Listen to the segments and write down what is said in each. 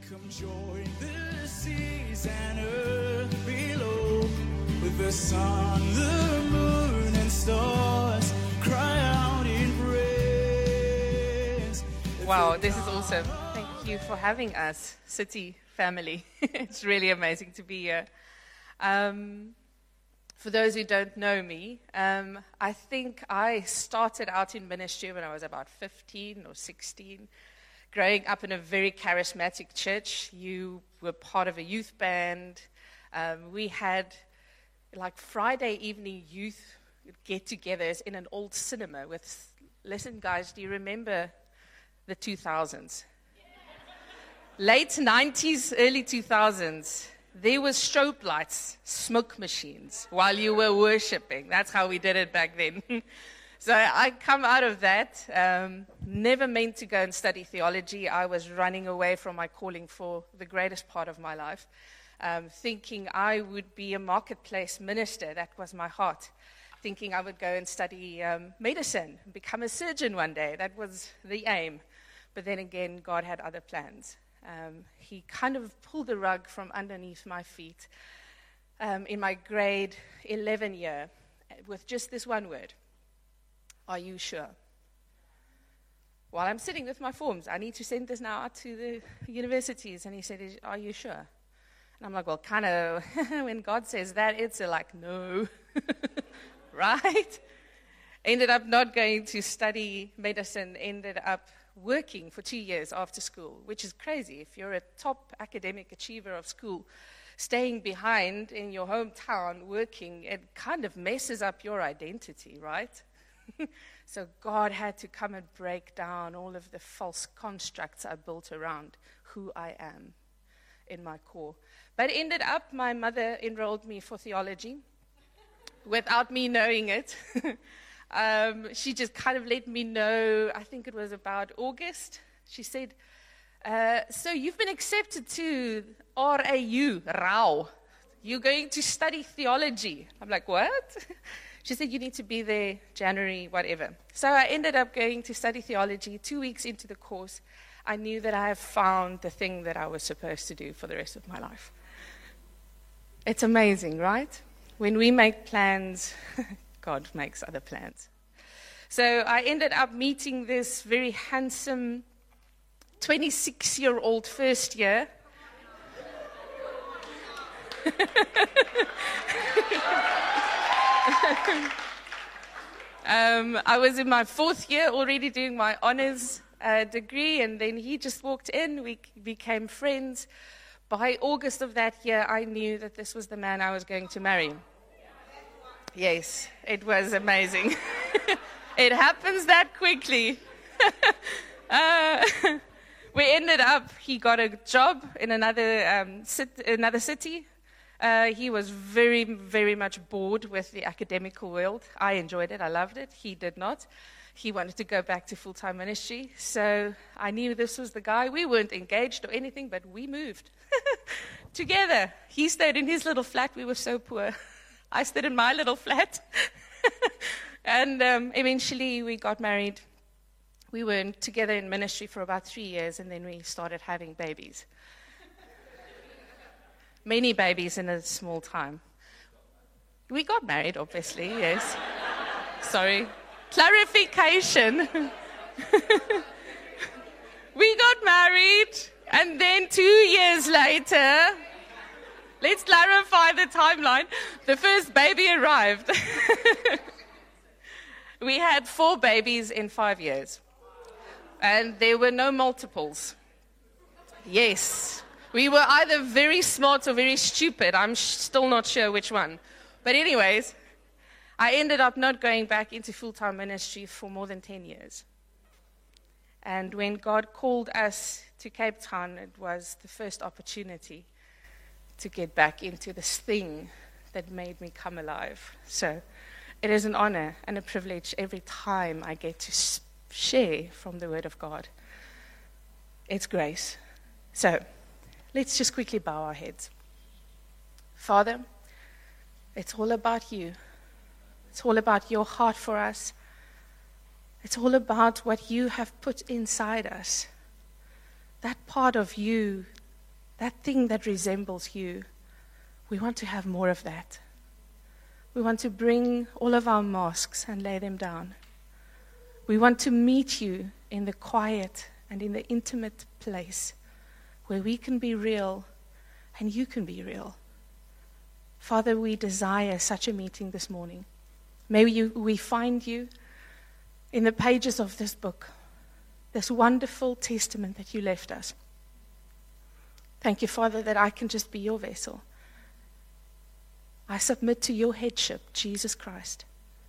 Come join the seas and earth below, with the sun, the moon, and stars cry out in praise. Wow, this is awesome. Thank you for having us, City family. It's really amazing to be here. For those who don't know me, I think I started out in ministry when I was about 15 or 16. Growing up in a very charismatic church, you were part of a youth band. We had like Friday evening youth get-togethers in an old cinema with, listen guys, do you remember the 2000s? Late 90s, early 2000s, there was strobe lights, smoke machines while you were worshiping. That's how we did it back then. So I come out of that, never meant to go and study theology. I was running away from my calling for the greatest part of my life, thinking I would be a marketplace minister. That was my heart. Thinking I would go and study medicine, become a surgeon one day. That was the aim. But then again, God had other plans. He kind of pulled the rug from underneath my feet in my grade 11 year with just this one word. Are you sure? While I'm sitting with my forms, I need to send this now out to the universities. And he said, are you sure? And I'm like, well, kind of, when God says that, it's like, no. Right? Ended up not going to study medicine, ended up working for 2 years after school, which is crazy. If you're a top academic achiever of school, staying behind in your hometown working, it kind of messes up your identity, right? So God had to come and break down all of the false constructs I built around who I am in my core. But ended up, my mother enrolled me for theology without me knowing it. She just kind of let me know, I think it was about August. She said, so you've been accepted to RAU. You're going to study theology. I'm like, what? She said, you need to be there January, whatever. So I ended up going to study theology. 2 weeks into the course, I knew that I have found the thing that I was supposed to do for the rest of my life. It's amazing, right? When we make plans, God makes other plans. So I ended up meeting this very handsome 26-year-old first year. I was in my 4th year already doing my honors degree, and then he just walked in. We became friends. By August of that year, I knew that this was the man I was going to marry. Yes, it was amazing. It happens that quickly. We ended up, he got a job in another city. He was very, very much bored with the academical world. I enjoyed it. I loved it. He did not. He wanted to go back to full-time ministry. So I knew this was the guy. We weren't engaged or anything, but we moved together. He stayed in his little flat. We were so poor. I stayed in my little flat. And eventually we got married. We were together in ministry for about 3 years, and then we started having babies. Many babies in a small time. We got married, obviously, yes. Sorry. Clarification. We got married, and then 2 years later, let's clarify the timeline, the first baby arrived. We had 4 babies in 5 years, and there were no multiples. Yes. We were either very smart or very stupid. I'm still not sure which one. But anyways, I ended up not going back into full-time ministry for more than 10 years. And when God called us to Cape Town, it was the first opportunity to get back into this thing that made me come alive. So it is an honor and a privilege every time I get to share from the Word of God. It's grace. So let's just quickly bow our heads. Father, it's all about you. It's all about your heart for us. It's all about what you have put inside us. That part of you that thing that resembles you, we want to have more of that. We want to bring all of our masks and lay them down. We want to meet you in the quiet and in the intimate place where we can be real and you can be real. Father, we desire such a meeting this morning. May we find you in the pages of this book, this wonderful testament that you left us. Thank you, Father, that I can just be your vessel. I submit to your headship, Jesus Christ.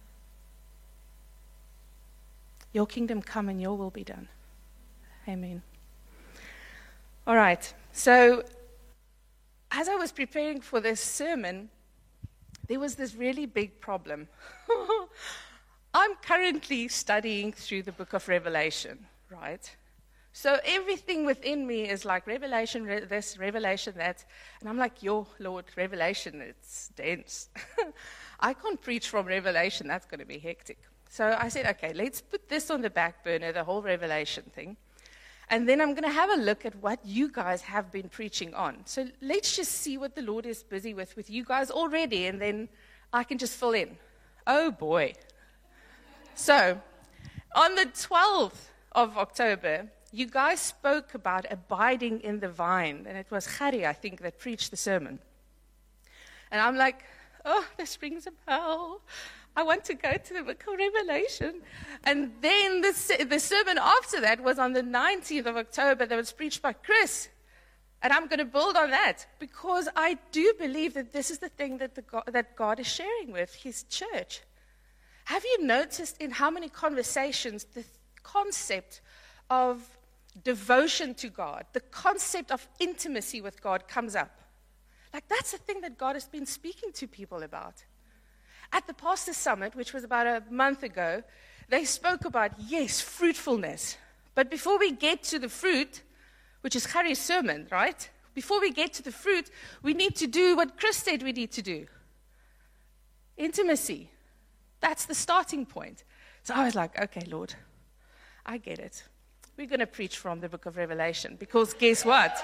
Your kingdom come and your will be done. Amen. All right, so as I was preparing for this sermon, there was this really big problem. I'm currently studying through the book of Revelation, right? So everything within me is like revelation, this, revelation, that. And I'm like, yo, Lord, revelation, it's dense. I can't preach from revelation. That's going to be hectic. So I said, okay, let's put this on the back burner, the whole revelation thing. And then I'm going to have a look at what you guys have been preaching on. So let's just see what the Lord is busy with you guys already, and then I can just fill in. Oh, boy. So on the 12th of October, you guys spoke about abiding in the vine, and it was Harry, I think, that preached the sermon. And I'm like, oh, this rings a bell. I want to go to the book of Revelation. And then the sermon after that was on the 19th of October that was preached by Chris. And I'm going to build on that because I do believe that this is the thing that God is sharing with his church. Have you noticed in how many conversations the concept of devotion to God, the concept of intimacy with God comes up? Like, that's the thing that God has been speaking to people about. At the Pastor Summit, which was about a month ago, they spoke about, yes, fruitfulness. But before we get to the fruit, which is Harry's sermon, right? Before we get to the fruit, we need to do what Chris said we need to do. Intimacy. That's the starting point. So I was like, okay, Lord, I get it. We're going to preach from the book of Revelation because guess what?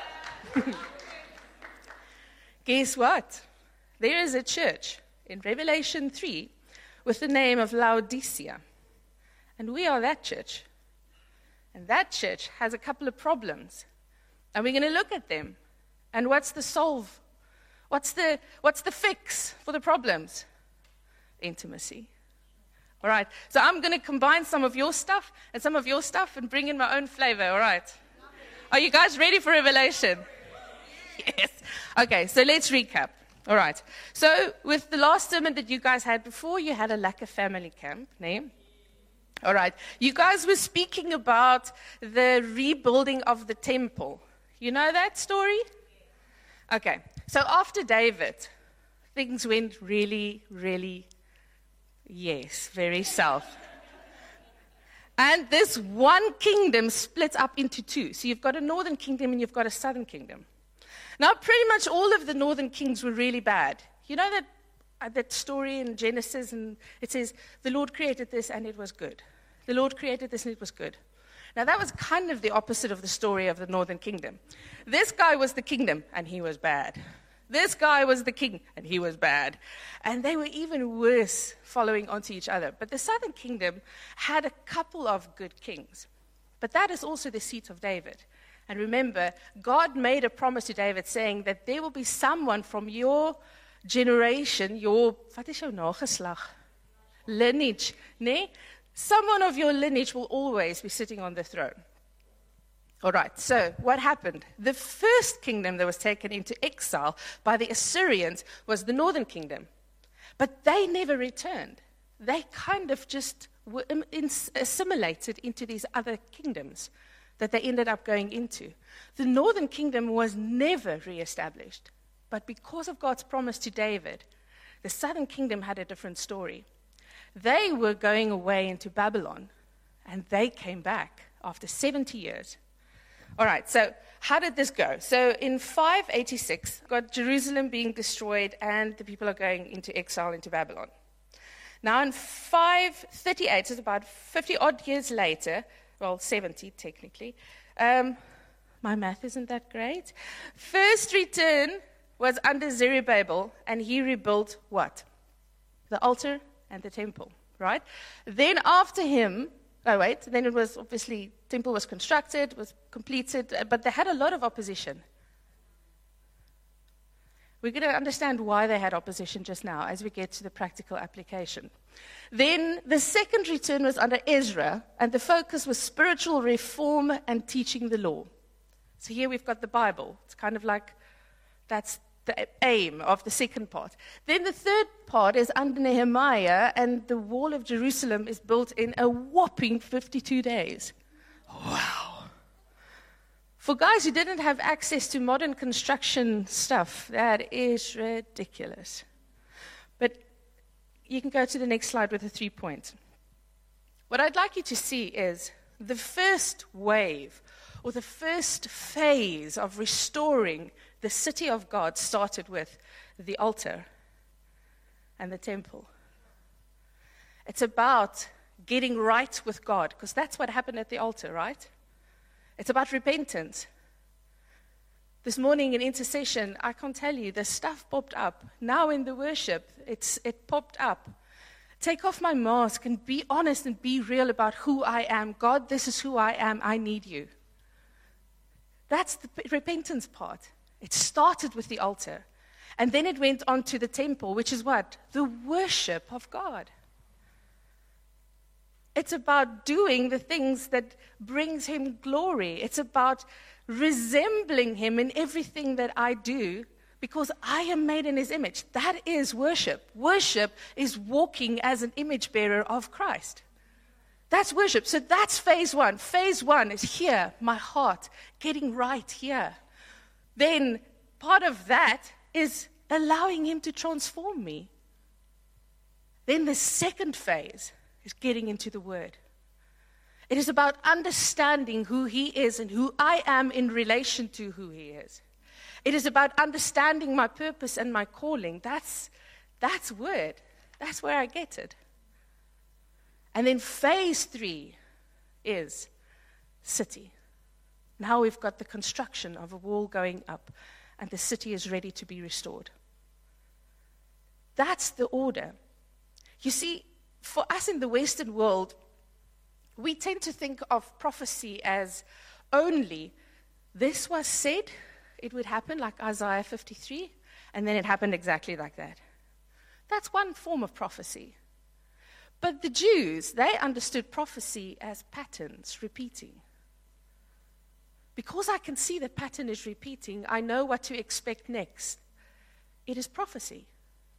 Guess what? There is a church in Revelation 3 with the name of Laodicea. And we are that church. And that church has a couple of problems. And we're going to look at them. And what's the solve? What's the fix for the problems? Intimacy. All right. So I'm going to combine some of your stuff and some of your stuff and bring in my own flavor. All right. Are you guys ready for Revelation? Yes. Okay, so let's recap. All right. So with the last sermon that you guys had before, you had a Lekker family camp, name. All right. You guys were speaking about the rebuilding of the temple. You know that story? Okay. So after David, things went really, really, yes, very south. And this one kingdom split up into two. So you've got a northern kingdom and you've got a southern kingdom. Now, pretty much all of the northern kings were really bad. You know that story in Genesis, and it says, the Lord created this and it was good. The Lord created this and it was good. Now, that was kind of the opposite of the story of the northern kingdom. This guy was the kingdom and he was bad. This guy was the king and he was bad. And they were even worse following onto each other. But the southern kingdom had a couple of good kings. But that is also the seat of David. And remember, God made a promise to David saying that there will be someone from your generation, wat is jou nageslag? Lineage, nee? Someone of your lineage will always be sitting on the throne. All right, so what happened? The first kingdom that was taken into exile by the Assyrians was the northern kingdom. But they never returned. They kind of just were assimilated into these other kingdoms that they ended up going into. The northern kingdom was never reestablished. But because of God's promise to David, the southern kingdom had a different story. They were going away into Babylon, and they came back after 70 years. All right, so how did this go? So in 586, got Jerusalem being destroyed, and the people are going into exile into Babylon. Now in 538, so about 50-odd years later, well, 70 technically, my My math isn't that great. First return was under Zerubbabel, and he rebuilt what? The altar and the temple, right? Then after him, then it was obviously, temple was constructed, was completed, but they had a lot of opposition. We're going to understand why they had opposition just now as we get to the practical application. Then the second return was under Ezra, and the focus was spiritual reform and teaching the law. So here we've got the Bible. It's kind of like that's the aim of the second part. Then the third part is under Nehemiah, and the wall of Jerusalem is built in a whopping 52 days. Wow. For guys who didn't have access to modern construction stuff, that is ridiculous. But you can go to the next slide with the 3 points. What I'd like you to see is the first wave, or the first phase of restoring the city of God started with the altar and the temple. It's about getting right with God, because that's what happened at the altar, right? It's about repentance. This morning in intercession, I can't tell you, the stuff popped up. Now in the worship, it popped up. Take off my mask and be honest and be real about who I am. God, this is who I am. I need you. That's the repentance part. It started with the altar. And then it went on to the temple, which is what? The worship of God. It's about doing the things that brings him glory. It's about resembling him in everything that I do, because I am made in his image. That is worship. Worship is walking as an image bearer of Christ. That's worship. So that's phase one. Phase one is here, my heart, getting right here. Then part of that is allowing him to transform me. Then the second phase is getting into the Word. It is about understanding who he is and who I am in relation to who he is. It is about understanding my purpose and my calling. That's Word. That's where I get it. And then phase 3 is city. Now we've got the construction of a wall going up, and the city is ready to be restored. That's the order. You see, for us in the Western world, we tend to think of prophecy as only this was said, it would happen, like Isaiah 53, and then it happened exactly like that. That's one form of prophecy. But the Jews, they understood prophecy as patterns repeating. Because I can see the pattern is repeating, I know what to expect next. It is prophecy.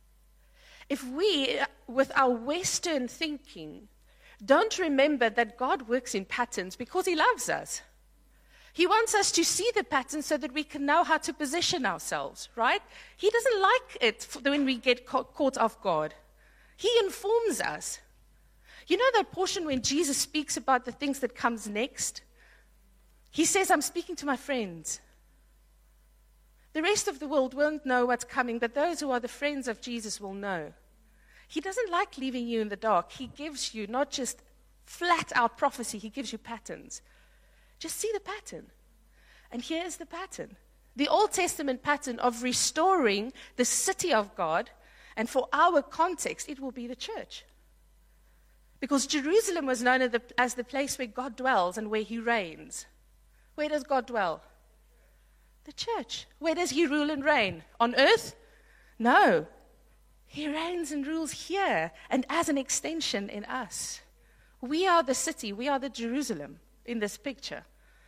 If we, with our Western thinking, don't remember that God works in patterns because he loves us. He wants us to see the pattern so that we can know how to position ourselves, right? He doesn't like it when we get caught off guard. He informs us. You know that portion when Jesus speaks about the things that comes next? He says, I'm speaking to my friends. The rest of the world won't know what's coming, but those who are the friends of Jesus will know. He doesn't like leaving you in the dark. He gives you not just flat out prophecy, he gives you patterns. Just see the pattern. And here's the pattern. The Old Testament pattern of restoring the city of God, and for our context, it will be the church. Because Jerusalem was known as the place where God dwells and where he reigns. Where does God dwell? The church. Where does he rule and reign? On earth? No. He reigns and rules here, and as an extension in us. We are the city, we are the Jerusalem in this picture.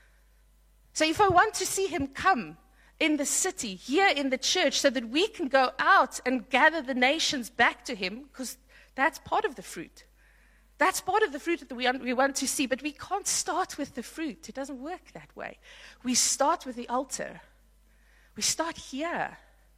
So if I want to see him come in the city, here in the church, so that we can go out and gather the nations back to him, because that's part of the fruit. That's part of the fruit that we want to see, but we can't start with the fruit. It doesn't work that way. We start with the altar. We start here.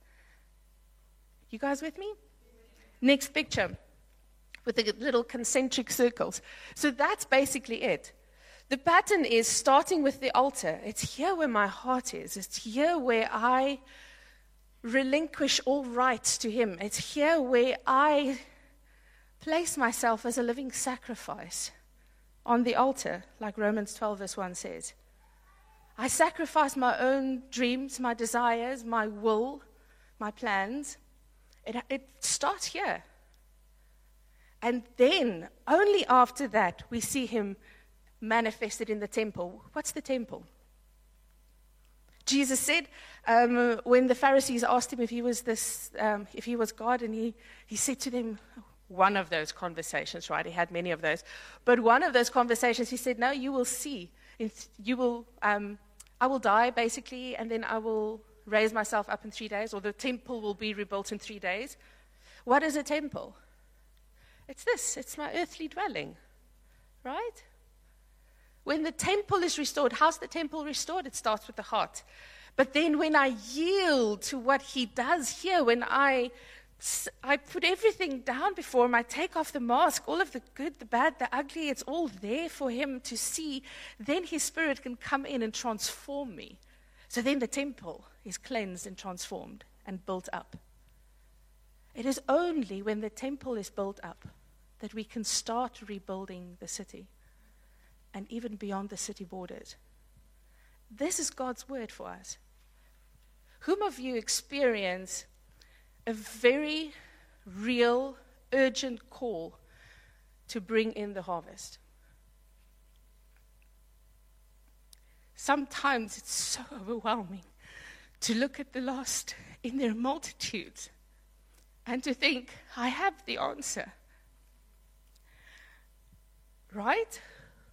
You guys with me? Next picture with the little concentric circles. So that's basically it. The pattern is starting with the altar. It's here where my heart is. It's here where I relinquish all rights to him. It's here where I place myself as a living sacrifice on the altar, like Romans 12 verse 1 says. I sacrifice my own dreams, my desires, my will, my plans. It starts here. And then, only after that, we see him manifested in the temple. What's the temple? Jesus said, when the Pharisees asked him if he was God, and he said to them, one of those conversations, right? He had many of those. But one of those conversations, he said, no, you will see. I will die, basically, and then I will raise myself up in 3 days, or the temple will be rebuilt in 3 days. What is a temple? It's this. It's my earthly dwelling, right? When the temple is restored, how's the temple restored? It starts with the heart. But then when I yield to what he does here, when I put everything down before him, I take off the mask, all of the good, the bad, the ugly, it's all there for him to see, then his spirit can come in and transform me. So then the temple is cleansed and transformed and built up. It is only when the temple is built up that we can start rebuilding the city and even beyond the city borders. This is God's word for us. Whom of you experience a very real, urgent call to bring in the harvest? Sometimes it's so overwhelming to look at the lost in their multitudes and to think, I have the answer. Right?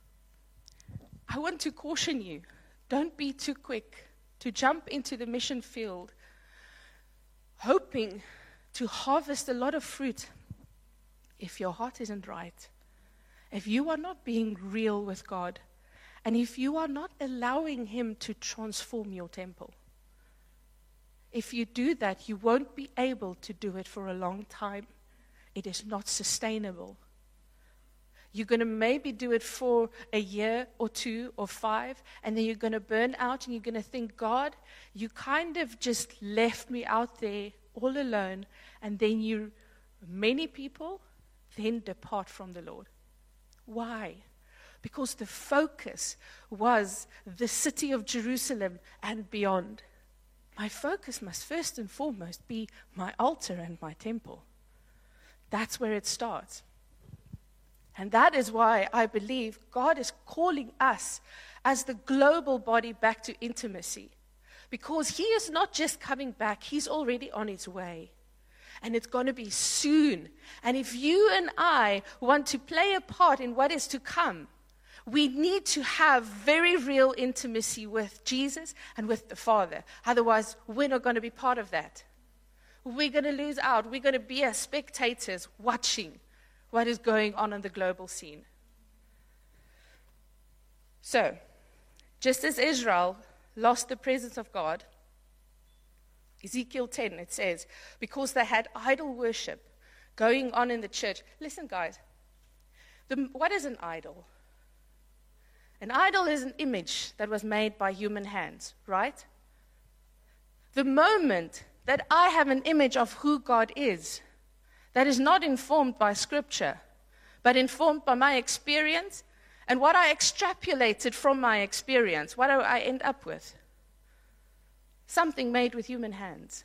I want to caution you, don't be too quick to jump into the mission field hoping to harvest a lot of fruit if your heart isn't right, if you are not being real with God, and if you are not allowing him to transform your temple. If you do that, you won't be able to do it for a long time. It is not sustainable. You're going to maybe do it for a year or 2 or 5, and then you're going to burn out and you're going to think, God, you kind of just left me out there all alone, and then many people then depart from the Lord. Why? Because the focus was the city of Jerusalem and beyond. My focus must first and foremost be my altar and my temple. That's where it starts. And that is why I believe God is calling us as the global body back to intimacy. Because he is not just coming back, he's already on his way. And it's going to be soon. And if you and I want to play a part in what is to come, we need to have very real intimacy with Jesus and with the Father. Otherwise, we're not going to be part of that. We're going to lose out. We're going to be as spectators watching what is going on the global scene. So, just as Israel lost the presence of God, Ezekiel 10, it says, because they had idol worship going on in the church. Listen, guys, what is an idol? An idol is an image that was made by human hands, right? The moment that I have an image of who God is, that is not informed by Scripture, but informed by my experience and what I extrapolated from my experience, what do I end up with? Something made with human hands.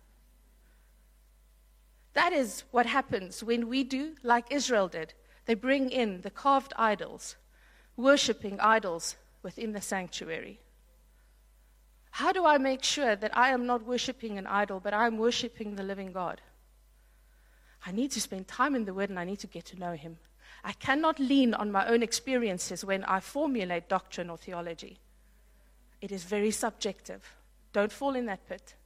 That is what happens when we do like Israel did. They bring in the carved idols, worshipping idols within the sanctuary. How do I make sure that I am not worshipping an idol, but I am worshipping the living God? I need to spend time in the Word and I need to get to know him. I cannot lean on my own experiences when I formulate doctrine or theology. It is very subjective. Don't fall in that pit.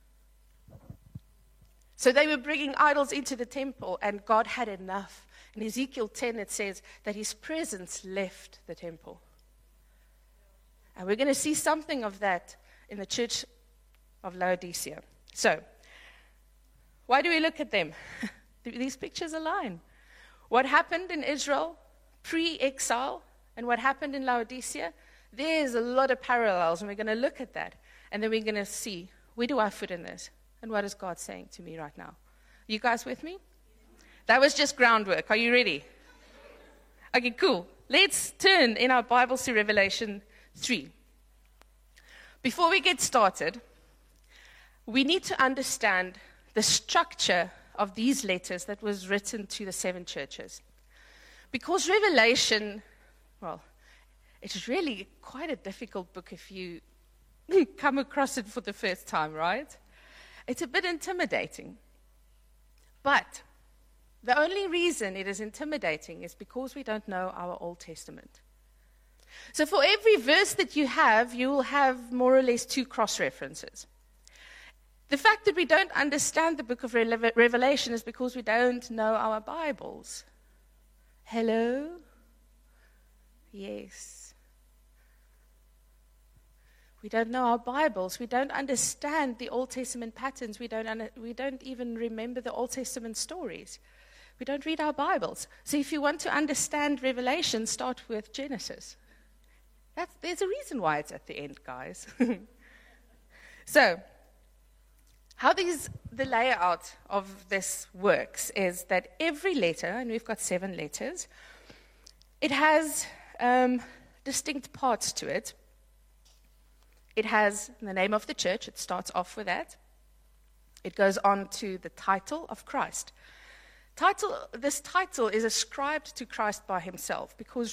So they were bringing idols into the temple, and God had enough. In Ezekiel 10, it says that his presence left the temple. And we're going to see something of that in the church of Laodicea. So, why do we look at them? These pictures align. What happened in Israel pre-exile and what happened in Laodicea, there's a lot of parallels, and we're going to look at that. And then we're going to see, where do I fit in this? And what is God saying to me right now? You guys with me? That was just groundwork. Are you ready? Okay, cool. Let's turn in our Bibles to Revelation 3. Before we get started, we need to understand the structure of these letters that was written to the 7 churches. Because Revelation, well, it's really quite a difficult book if you come across it for the first time, right? It's a bit intimidating. But the only reason it is intimidating is because we don't know our Old Testament. So for every verse that you will have more or less 2 cross-references. The fact that we don't understand the book of Revelation is because we don't know our Bibles. Hello? Yes. We don't know our Bibles. We don't understand the Old Testament patterns. We don't even remember the Old Testament stories. We don't read our Bibles. So if you want to understand Revelation, start with Genesis. There's a reason why it's at the end, guys. So, how the layout of this works is that every letter, and we've got 7 letters, it has distinct parts to it. It has the name of the church. It starts off with that. It goes on to the title of Christ. This title is ascribed to Christ by himself because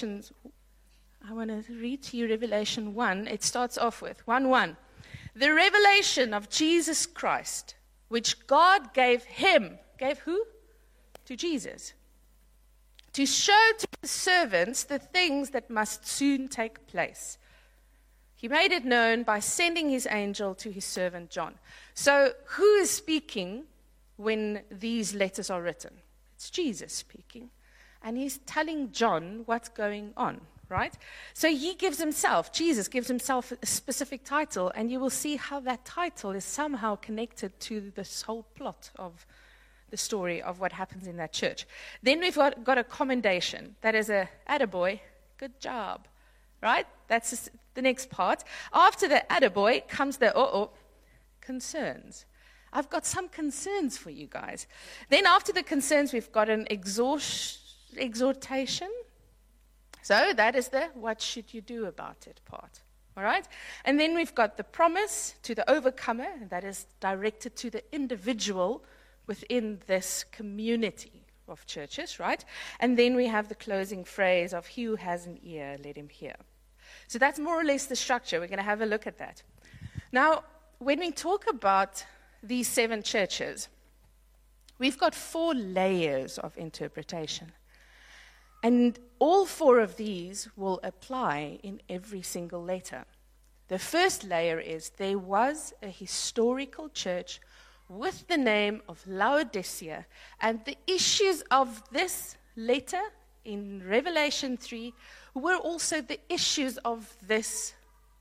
I want to read to you Revelation 1. It starts off with 1:1. The revelation of Jesus Christ, which God gave him. Gave who? To Jesus. To show to the servants the things that must soon take place. He made it known by sending his angel to his servant John. So who is speaking when these letters are written? It's Jesus speaking. And he's telling John what's going on. Right? So Jesus gives himself a specific title, and you will see how that title is somehow connected to this whole plot of the story of what happens in that church. Then we've got a commendation. That is a attaboy, good job. Right? That's the next part. After the attaboy comes the concerns. I've got some concerns for you guys. Then after the concerns, we've got an exhortation. So that is the what should you do about it part. All right? And then we've got the promise to the overcomer, and that is directed to the individual within this community of churches, right? And then we have the closing phrase of he who has an ear, let him hear. So that's more or less the structure. We're going to have a look at that. Now, when we talk about these 7 churches, we've got 4 layers of interpretation. And all 4 of these will apply in every single letter. The first layer is there was a historical church with the name of Laodicea, and the issues of this letter in Revelation 3 were also the issues of this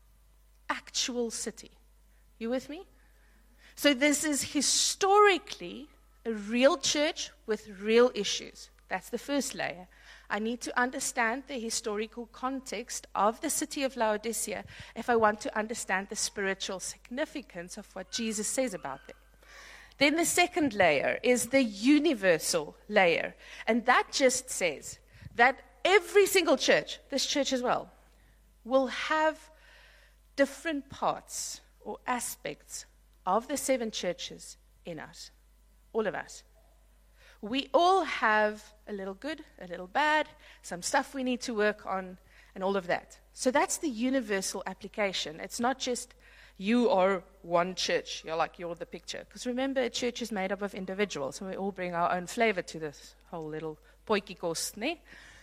actual city. You with me? So this is historically a real church with real issues. That's the first layer. I need to understand the historical context of the city of Laodicea if I want to understand the spiritual significance of what Jesus says about them. Then the second layer is the universal layer. And that just says that every single church, this church as well, will have different parts or aspects of the 7 churches in us. All of us. We all have a little good, a little bad, some stuff we need to work on, and all of that. So that's the universal application. It's not just you are one church. You're the picture. Because remember, a church is made up of individuals, and we all bring our own flavor to this whole little potjiekos, ne?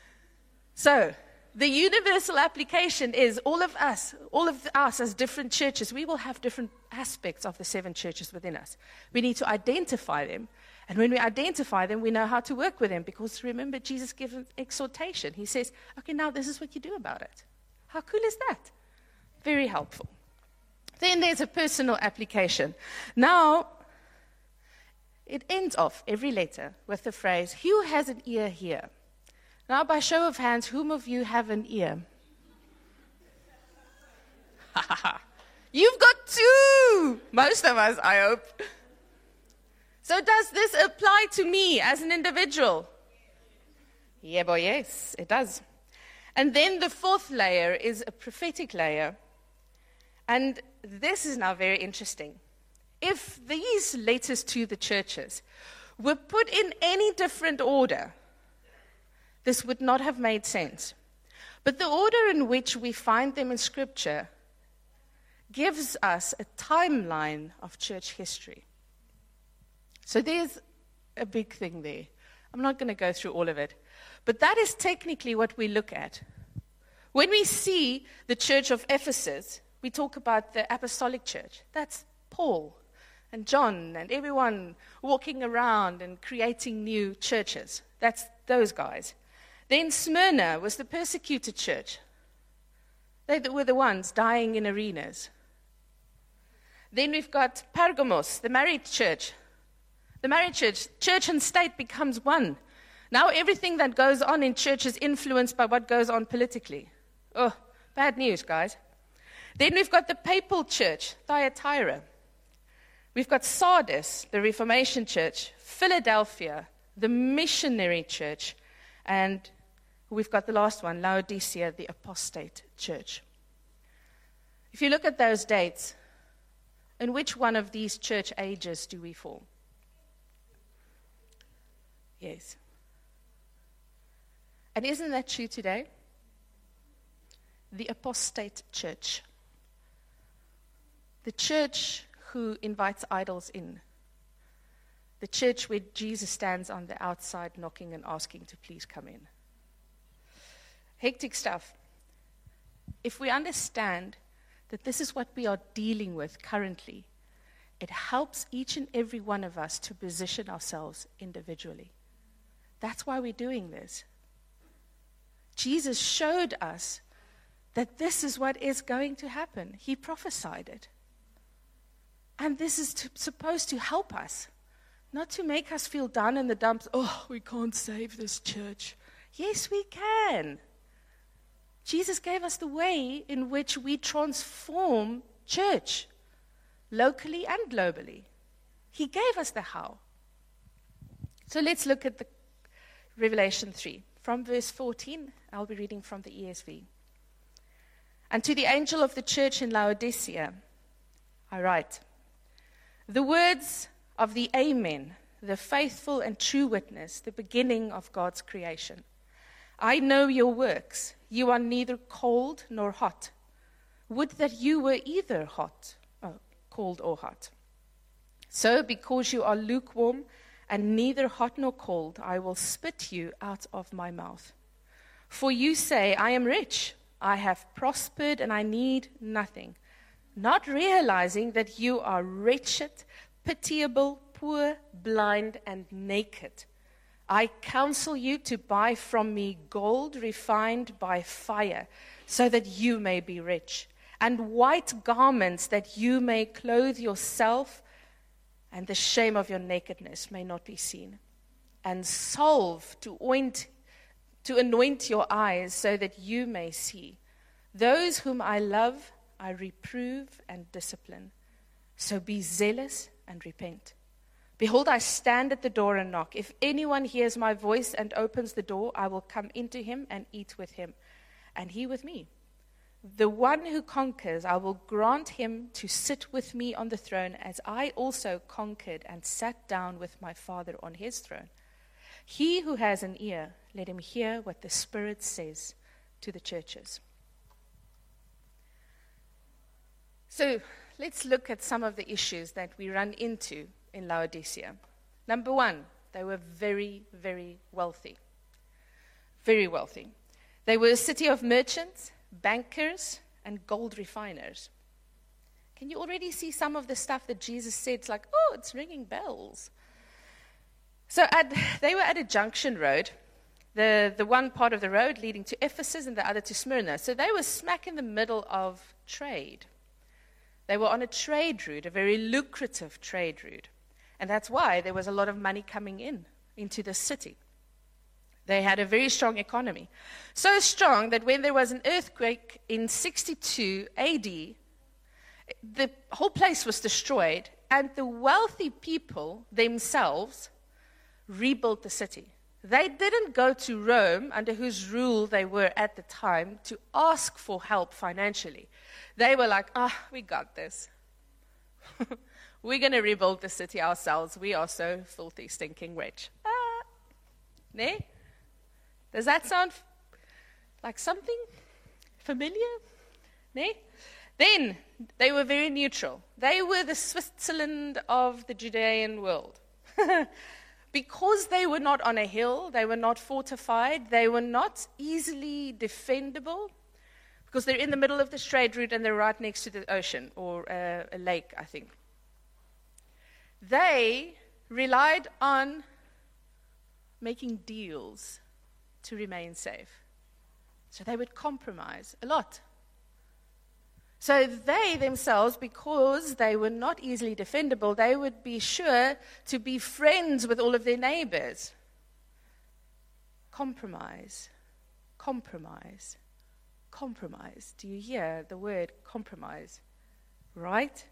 So the universal application is all of us as different churches, we will have different aspects of the 7 churches within us. We need to identify them. And when we identify them, we know how to work with them. Because remember, Jesus gives an exhortation. He says, okay, now this is what you do about it. How cool is that? Very helpful. Then there's a personal application. Now, it ends off every letter with the phrase, who has an ear here? Now, by show of hands, whom of you have an ear? You've got 2! Most of us, I hope. So does this apply to me as an individual? Yeah, boy, yes, it does. And then the 4th layer is a prophetic layer. And this is now very interesting. If these letters to the churches were put in any different order, this would not have made sense. But the order in which we find them in Scripture gives us a timeline of church history. So there's a big thing there. I'm not going to go through all of it. But that is technically what we look at. When we see the church of Ephesus, we talk about the apostolic church. That's Paul and John and everyone walking around and creating new churches. That's those guys. Then Smyrna was the persecuted church. They were the ones dying in arenas. Then we've got Pergamos, the married church. The married church, church and state becomes one. Now everything that goes on in church is influenced by what goes on politically. Oh, bad news, guys. Then we've got the papal church, Thyatira. We've got Sardis, the Reformation church, Philadelphia, the missionary church, and we've got the last one, Laodicea, the apostate church. If you look at those dates, in which one of these church ages do we fall? Yes. And isn't that true today? The apostate church. The church who invites idols in. The church where Jesus stands on the outside knocking and asking to please come in. Hectic stuff. If we understand that this is what we are dealing with currently, it helps each and every one of us to position ourselves individually. That's why we're doing this. Jesus showed us that this is what is going to happen. He prophesied it. And this is supposed to help us, not to make us feel down in the dumps. Oh, we can't save this church. Yes, we can. Jesus gave us the way in which we transform church, locally and globally. He gave us the how. So let's look at the Revelation 3. From verse 14, I'll be reading from the ESV. And to the angel of the church in Laodicea, I write, the words of the Amen, the faithful and true witness, the beginning of God's creation. I know your works. You are neither cold nor hot. Would that you were either cold or hot. So because you are lukewarm and neither hot nor cold, I will spit you out of my mouth. For you say, I am rich, I have prospered, and I need nothing, not realizing that you are wretched, pitiable, poor, blind, and naked. I counsel you to buy from me gold refined by fire, so that you may be rich, and white garments that you may clothe yourself, and the shame of your nakedness may not be seen, and salve to anoint your eyes, so that you may see. Those whom I love, I reprove and discipline. So be zealous and repent. Behold, I stand at the door and knock. If anyone hears my voice and opens the door, I will come into him and eat with him, and he with me. The one who conquers, I will grant him to sit with me on the throne, as I also conquered and sat down with my Father on his throne. He who has an ear, let him hear what the Spirit says to the churches. So let's look at some of the issues that we run into in Laodicea. Number one, they were very, very wealthy. Very wealthy. They were a city of merchants, bankers, and gold refiners. Can you already see some of the stuff that Jesus said? It's like, oh, it's ringing bells. So they were at a junction road, the one part of the road leading to Ephesus and the other to Smyrna. So they were smack in the middle of trade. They were on a trade route, a very lucrative trade route. And that's why there was a lot of money coming into the city. They had a very strong economy. So strong that when there was an earthquake in 62 AD, the whole place was destroyed, and the wealthy people themselves rebuilt the city. They didn't go to Rome, under whose rule they were at the time, to ask for help financially. They were like, we got this. We're going to rebuild the city ourselves. We are so filthy, stinking rich. Ne? Does that sound like something familiar? Ne? Then, they were very neutral. They were the Switzerland of the Judean world. Because they were not on a hill, they were not fortified, they were not easily defendable, because they're in the middle of the trade route and they're right next to the ocean, or a lake, I think. They relied on making deals to remain safe. So they would compromise a lot. So they themselves, because they were not easily defendable, they would be sure to be friends with all of their neighbors. Compromise, compromise, compromise. Do you hear the word compromise? Right?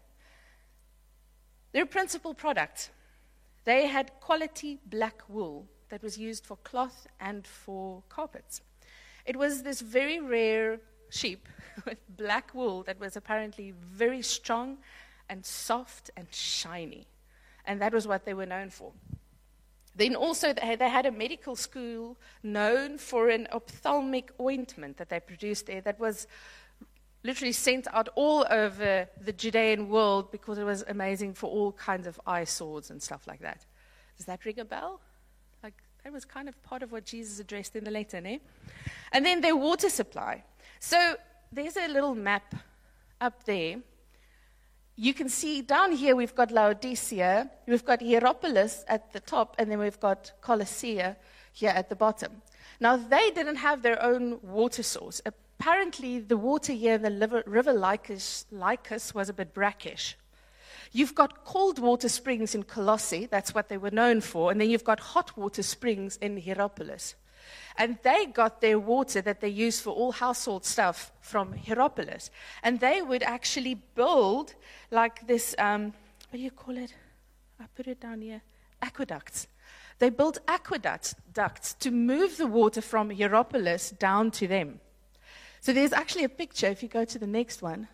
Their principal product, they had quality black wool that was used for cloth and for carpets. It was this very rare sheep with black wool that was apparently very strong and soft and shiny. And that was what they were known for. Then also they had a medical school known for an ophthalmic ointment that they produced there that was literally sent out all over the Judean world because it was amazing for all kinds of eye sores and stuff like that. Does that ring a bell? Like, that was kind of part of what Jesus addressed in the letter, ne? And then their water supply. So there's a little map up there. You can see down here we've got Laodicea, we've got Hierapolis at the top, and then we've got Colossae here at the bottom. Now, they didn't have their own water source. Apparently, the water here in the river Lycus was a bit brackish. You've got cold water springs in Colossae, that's what they were known for, and then you've got hot water springs in Hierapolis. And they got their water that they used for all household stuff from Hierapolis. And they would actually build like this, what do you call it? I put it down here. Aqueducts. They built aqueducts to move the water from Hierapolis down to them. So there's actually a picture, if you go to the next one.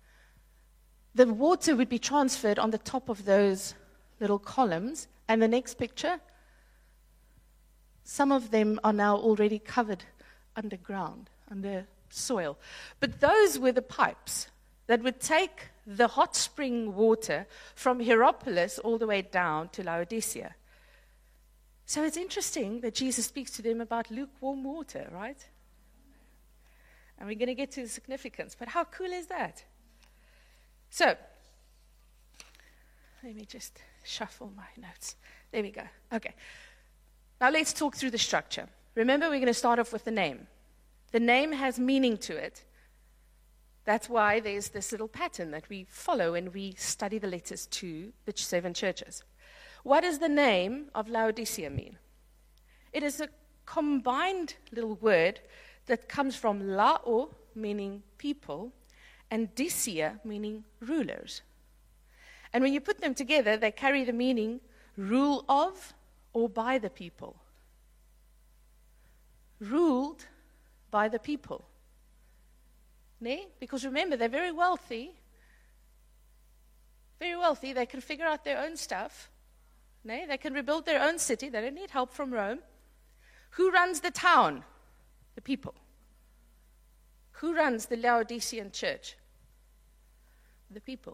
The water would be transferred on the top of those little columns. And the next picture, some of them are now already covered underground, under soil. But those were the pipes that would take the hot spring water from Hierapolis all the way down to Laodicea. So it's interesting that Jesus speaks to them about lukewarm water, right? And we're going to get to the significance. But how cool is that? So, let me just shuffle my notes. There we go. Okay. Now let's talk through the structure. Remember, we're going to start off with the name. The name has meaning to it. That's why there's this little pattern that we follow when we study the letters to the 7 churches. What does the name of Laodicea mean? It is a combined little word that comes from lao, meaning people, and dicea, meaning rulers. And when you put them together, they carry the meaning rule of or by the people. Ruled by the people. Ne? Because remember, they're very wealthy. Very wealthy. They can figure out their own stuff. Ne? They can rebuild their own city. They don't need help from Rome. Who runs the town? The people. Who runs the Laodicean church? The people.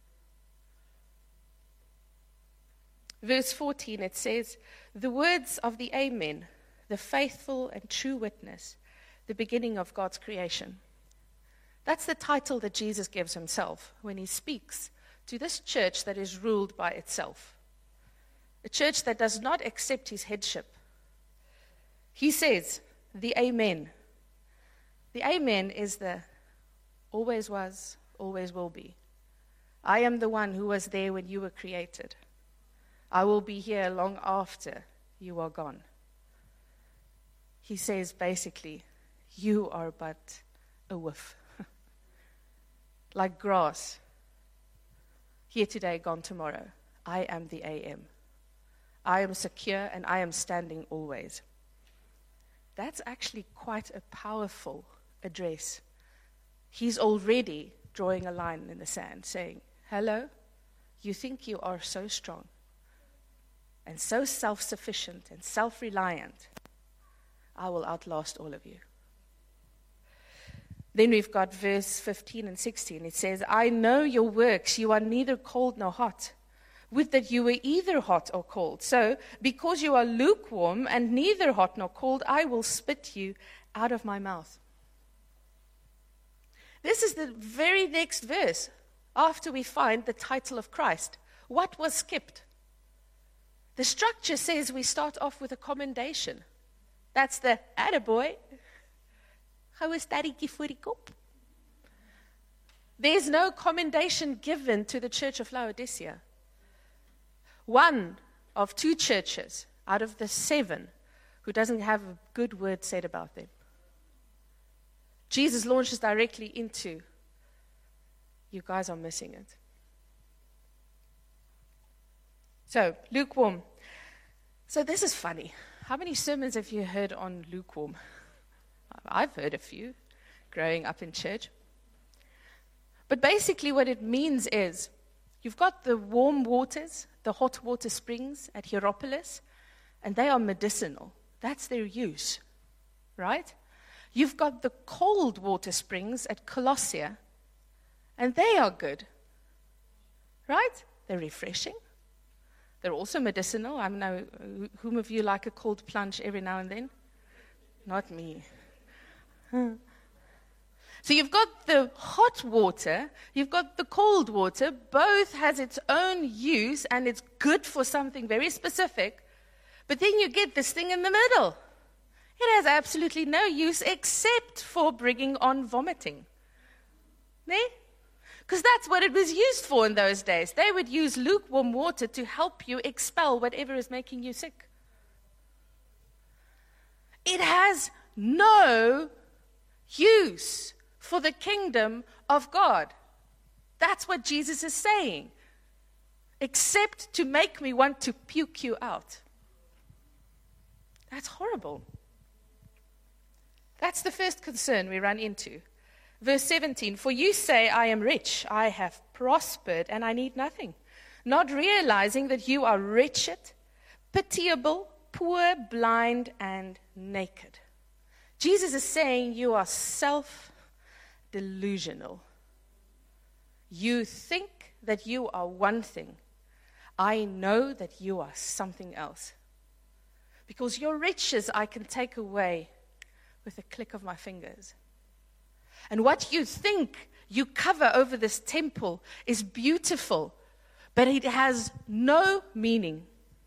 Verse 14, it says, the words of the Amen, the faithful and true witness, the beginning of God's creation. That's the title that Jesus gives himself when he speaks to this church that is ruled by itself. A church that does not accept his headship. He says, the Amen. The Amen is the always was, always will be. I am the one who was there when you were created. I will be here long after you are gone. He says basically, you are but a whiff. Like grass. Here today, gone tomorrow. I am the AM. I am secure and I am standing always. that's actually quite a powerful address. He's already drawing a line in the sand, saying, hello, you think you are so strong and so self-sufficient and self-reliant. I will outlast all of you. Then we've got verse 15 and 16. It says, I know your works. You are neither cold nor hot. Would that you were either hot or cold. So, because you are lukewarm and neither hot nor cold, I will spit you out of my mouth. This is the very next verse after we find the title of Christ. What was skipped? The structure says we start off with a commendation. That's the attaboy. How is daddytjie voor die kop? There's no commendation given to the church of Laodicea. One of two churches out of the 7 who doesn't have a good word said about them. Jesus launches directly into, you guys are missing it. So, lukewarm. So this is funny. How many sermons have you heard on lukewarm? I've heard a few growing up in church. But basically what it means is, you've got the warm waters, the hot water springs at Hierapolis, and they are medicinal. That's their use, right? You've got the cold water springs at Colossia, and they are good, right? They're refreshing. They're also medicinal. I know, whom of you like a cold plunge every now and then? Not me. So you've got the hot water, you've got the cold water, both has its own use and it's good for something very specific, but then you get this thing in the middle. It has absolutely no use except for bringing on vomiting. Because that's what it was used for in those days. They would use lukewarm water to help you expel whatever is making you sick. It has no use for the kingdom of God. That's what Jesus is saying. Except to make me want to puke you out. That's horrible. That's the first concern we run into. Verse 17, for you say, I am rich, I have prospered, and I need nothing. Not realizing that you are wretched, pitiable, poor, blind, and naked. Jesus is saying you are self-delusional. You think that you are one thing. I know that you are something else. Because your riches I can take away with a click of my fingers. And what you think you cover over this temple is beautiful, but it has no meaning.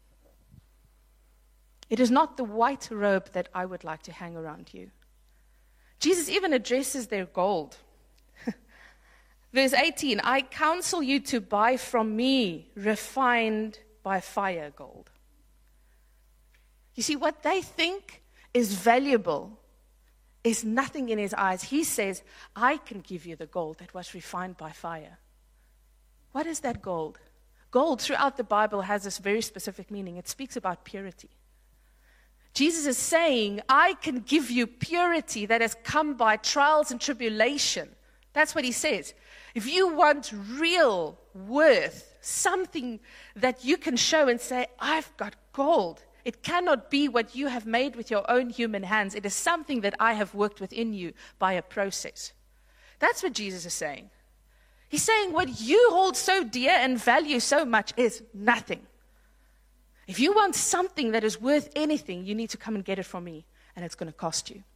It is not the white robe that I would like to hang around you. Jesus even addresses their gold. Verse 18, I counsel you to buy from me refined by fire gold. You see, what they think is valuable is nothing in his eyes. He says, I can give you the gold that was refined by fire. What is that gold? Gold throughout the Bible has this very specific meaning. It speaks about purity. Jesus is saying, I can give you purity that has come by trials and tribulation. That's what he says. If you want real worth, something that you can show and say, I've got gold. It cannot be what you have made with your own human hands. It is something that I have worked within you by a process. That's what Jesus is saying. He's saying what you hold so dear and value so much is nothing. If you want something that is worth anything, you need to come and get it from me, and it's going to cost you.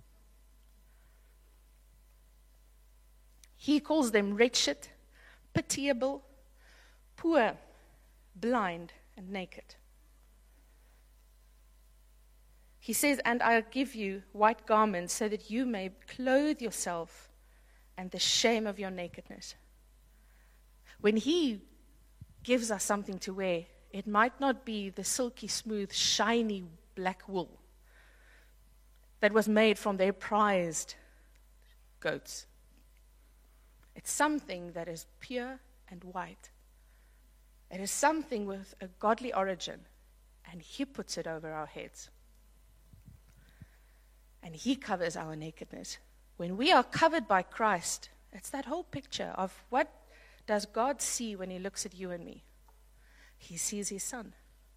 He calls them wretched, pitiable, poor, blind, and naked. He says, and I'll give you white garments so that you may clothe yourself and the shame of your nakedness. When he gives us something to wear, it might not be the silky, smooth, shiny black wool that was made from their prized goats. It's something that is pure and white. It is something with a godly origin, and he puts it over our heads. and he covers our nakedness. When we are covered by Christ, it's that whole picture of what does God see when he looks at you and me? He sees his Son.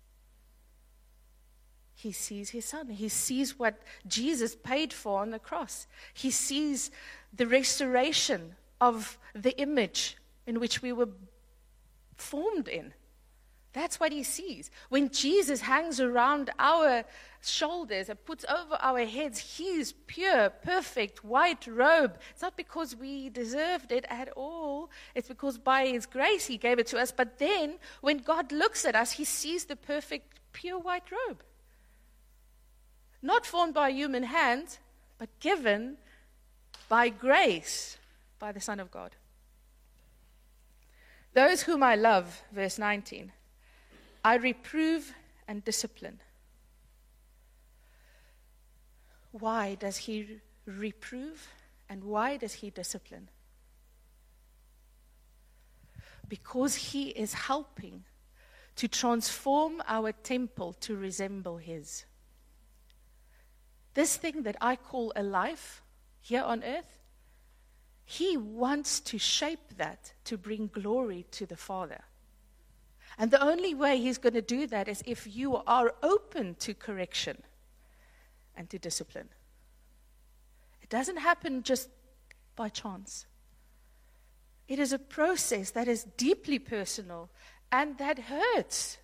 He sees his Son. He sees what Jesus paid for on the cross. He sees the restoration of the image in which we were formed in. That's what he sees. When Jesus hangs around our shoulders and puts over our heads his pure, perfect white robe, it's not because we deserved it at all. It's because by his grace he gave it to us. But then when God looks at us, he sees the perfect, pure white robe. Not formed by human hand, but given by grace by the Son of God. Those whom I love, verse 19, I reprove and discipline. Why does he reprove and why does he discipline? Because he is helping to transform our temple to resemble his. This thing that I call a life here on earth, he wants to shape that to bring glory to the Father. And the only way he's going to do that is if you are open to correction and to discipline. It doesn't happen just by chance. It is a process that is deeply personal and that hurts.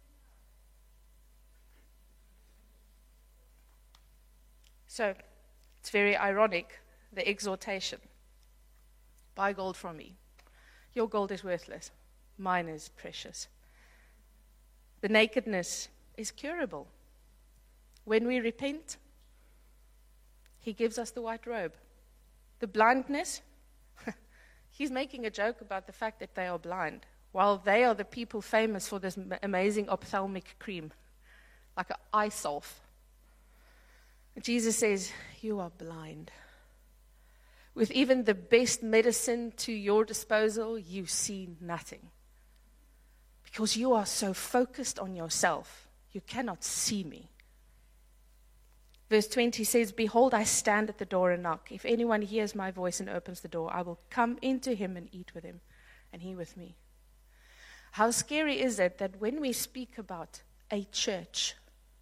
So, it's very ironic, the exhortation. Buy gold from me. Your gold is worthless. Mine is precious. The nakedness is curable. When we repent, he gives us the white robe. The blindness, he's making a joke about the fact that they are blind, while they are the people famous for this amazing ophthalmic cream, like an eye salve. Jesus says, you are blind. With even the best medicine to your disposal, you see nothing. Because you are so focused on yourself, you cannot see me. Verse 20 says, behold, I stand at the door and knock. If anyone hears my voice and opens the door, I will come into him and eat with him, and he with me. How scary is it that when we speak about a church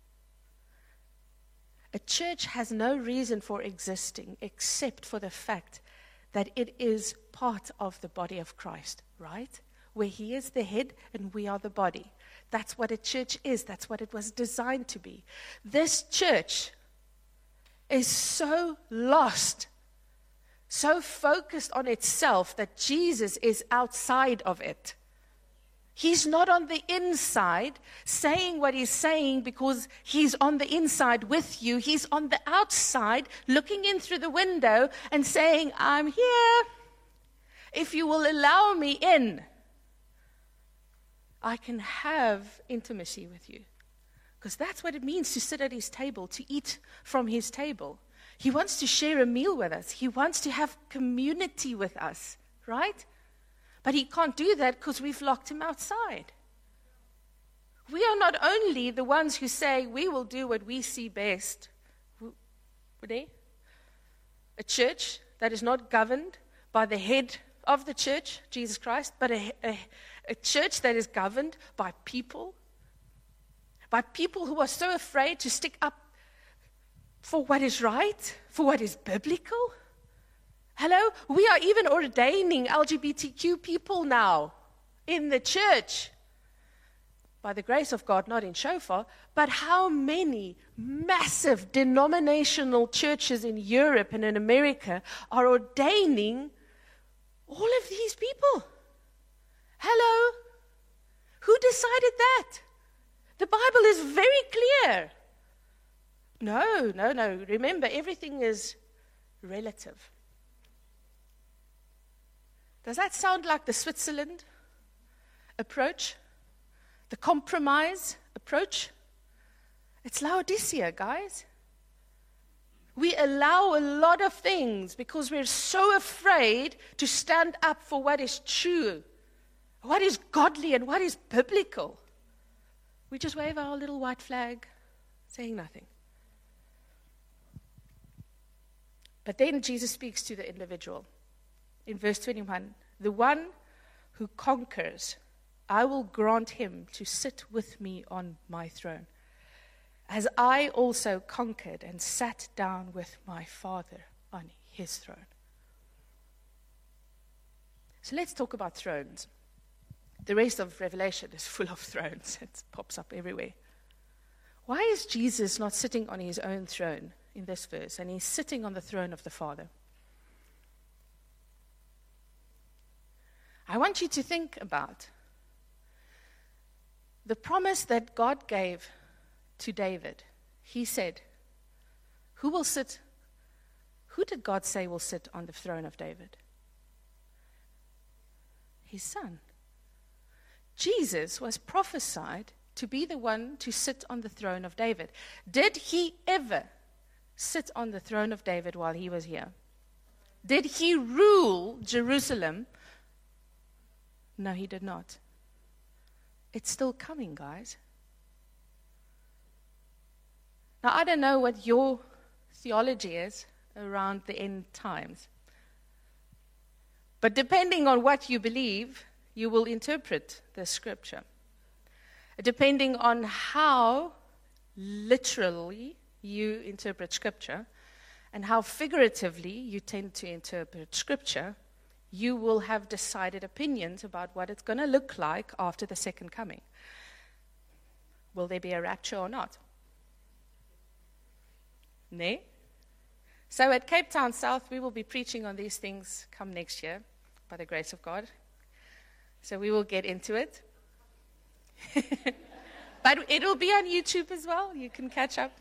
has no reason for existing except for the fact that it is part of the body of Christ, right? Where he is the head and we are the body. That's what a church is. That's what it was designed to be. This church is so lost, so focused on itself that Jesus is outside of it. He's not on the inside saying what he's saying because he's on the inside with you. He's on the outside looking in through the window and saying, I'm here. If you will allow me in, I can have intimacy with you. Because that's what it means to sit at his table, to eat from his table. He wants to share a meal with us. He wants to have community with us, right? But he can't do that because we've locked him outside. We are not only the ones who say we will do what we see best. A church that is not governed by the head of the church, Jesus Christ, but a church that is governed by people who are so afraid to stick up for what is right, for what is biblical. Hello? We are even ordaining LGBTQ people now in the church. By the grace of God, not in shofar, but how many massive denominational churches in Europe and in America are ordaining all of these people? Hello? Who decided that? The Bible is very clear. No. Remember, everything is relative. Does that sound like the Switzerland approach? The compromise approach? It's Laodicea, guys. We allow a lot of things because we're so afraid to stand up for what is true, what is godly, and what is biblical. We just wave our little white flag, saying nothing. But then Jesus speaks to the individual. In verse 21, the one who conquers, I will grant him to sit with me on my throne, as I also conquered and sat down with my Father on his throne. So let's talk about thrones. The rest of Revelation is full of thrones. It pops up everywhere. Why is Jesus not sitting on his own throne in this verse, and he's sitting on the throne of the Father? I want you to think about the promise that God gave to David. He said, who did God say will sit on the throne of David? His son. Jesus was prophesied to be the one to sit on the throne of David. Did he ever sit on the throne of David while he was here? Did he rule Jerusalem? No, he did not. It's still coming, guys. Now, I don't know what your theology is around the end times. But depending on what you believe, you will interpret the scripture. Depending on how literally you interpret scripture and how figuratively you tend to interpret scripture, you will have decided opinions about what it's going to look like after the second coming. Will there be a rapture or not? Ne? So at Cape Town South, we will be preaching on these things come next year, by the grace of God. So we will get into it. But it'll be on YouTube as well. You can catch up.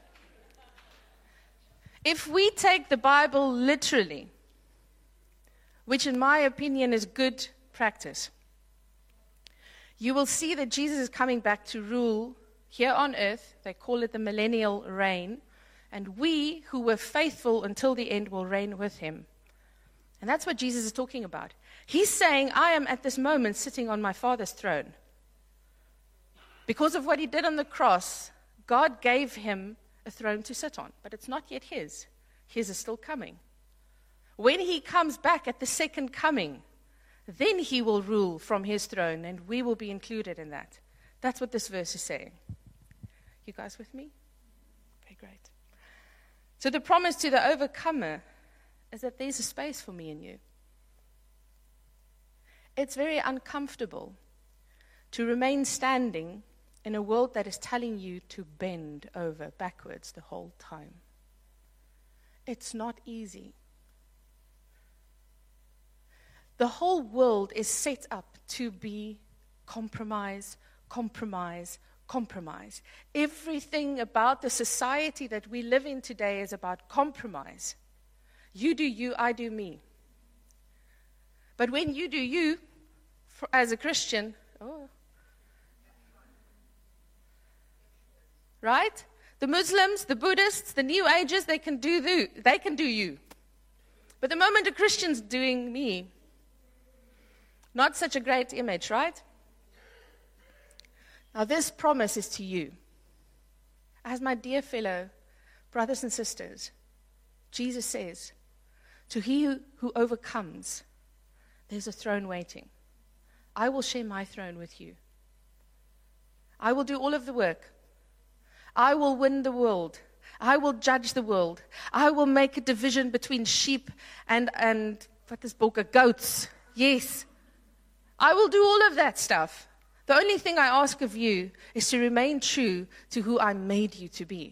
If we take the Bible literally, which in my opinion is good practice, you will see that Jesus is coming back to rule here on earth. They call it the millennial reign. And we who were faithful until the end will reign with him. And that's what Jesus is talking about. He's saying, I am at this moment sitting on my Father's throne. Because of what he did on the cross, God gave him a throne to sit on. But it's not yet his. His is still coming. When he comes back at the second coming, then he will rule from his throne, and we will be included in that. That's what this verse is saying. You guys with me? Okay, great. So the promise to the overcomer is that there's a space for me and you. It's very uncomfortable to remain standing in a world that is telling you to bend over backwards the whole time. It's not easy. The whole world is set up to be compromise, compromise, compromise. Everything about the society that we live in today is about compromise. You do you, I do me. But when you do you, as a Christian, right? The Muslims, the Buddhists, the New Agers, they can do you. But the moment a Christian's doing me, not such a great image, right? Now this promise is to you. As my dear fellow brothers and sisters, Jesus says, to he who overcomes, there's a throne waiting. I will share my throne with you. I will do all of the work. I will win the world. I will judge the world. I will make a division between sheep and what is bokke, goats. Yes. I will do all of that stuff. The only thing I ask of you is to remain true to who I made you to be.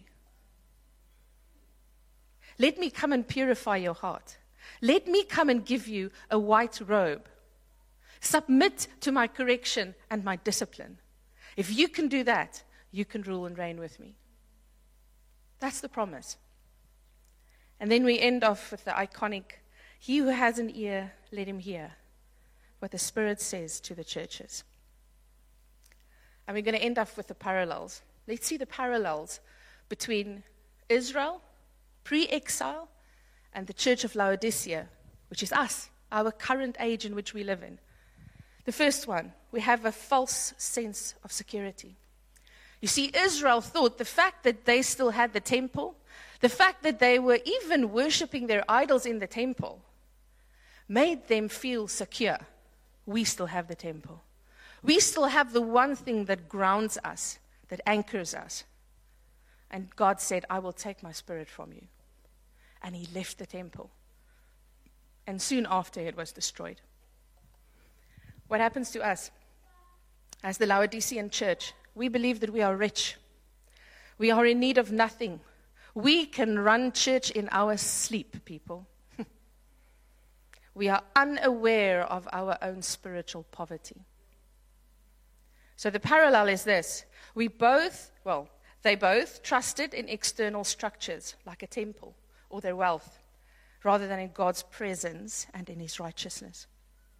Let me come and purify your heart. Let me come and give you a white robe. Submit to my correction and my discipline. If you can do that, you can rule and reign with me. That's the promise. And then we end off with the iconic, he who has an ear, let him hear what the Spirit says to the churches. And we're going to end off with the parallels. Let's see the parallels between Israel, pre-exile, and the church of Laodicea, which is us, our current age in which we live in. The first one, we have a false sense of security. You see, Israel thought the fact that they still had the temple, The fact that they were even worshiping their idols in the temple made them feel secure. We still have the temple. We still have the one thing that grounds us, that anchors us. And God said, I will take my spirit from you. And he left the temple. And soon after, it was destroyed. What happens to us? As the Laodicean church, we believe that we are rich. We are in need of nothing. We can run church in our sleep, people. We are unaware of our own spiritual poverty. So the parallel is this. They both trusted in external structures, like a temple or their wealth, rather than in God's presence and in his righteousness.